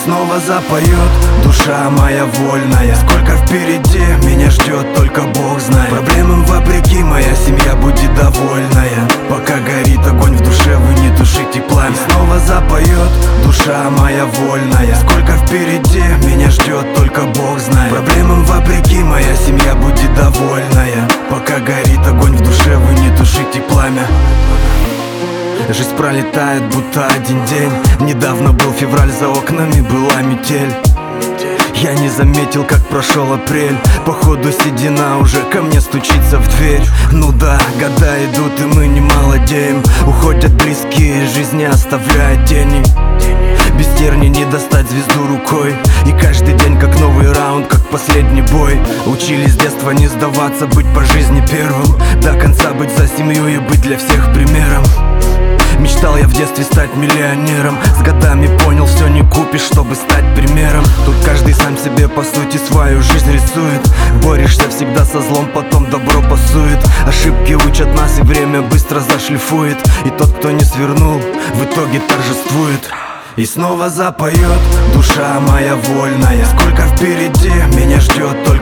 снова запоет душа моя вольная. Сколько впереди меня ждет, только Бог знает. Проблемам вопреки моя семья будет довольная. Пока горит огонь в душе, вы не тушите пламя. И снова запоет душа моя вольная. Сколько впереди меня ждет, только Бог знает. Проблемам вопреки моя семья будет довольная. Пока горит огонь в душе, вы не тушите пламя. Жизнь пролетает, будто один день. Недавно был февраль, за окнами была метель. Я не заметил, как прошел апрель. Походу седина уже ко мне стучится в дверь. Ну да, года идут, и мы не молодеем. Уходят близкие, жизнь не оставляет тени. Без терни не достать звезду рукой. И каждый день как новый раунд, как последний бой. Учили с детства не сдаваться, быть по жизни первым. До конца быть за семью и быть для всех примером. Мечтал я в детстве стать миллионером. С годами понял, все не купишь, чтобы стать примером. Тут каждый сам себе по сути свою жизнь рисует. Борешься всегда со злом, потом добро пасует. Ошибки учат нас, и время быстро зашлифует. И тот, кто не свернул, в итоге торжествует. И снова запоет душа моя вольная. Сколько впереди меня ждет,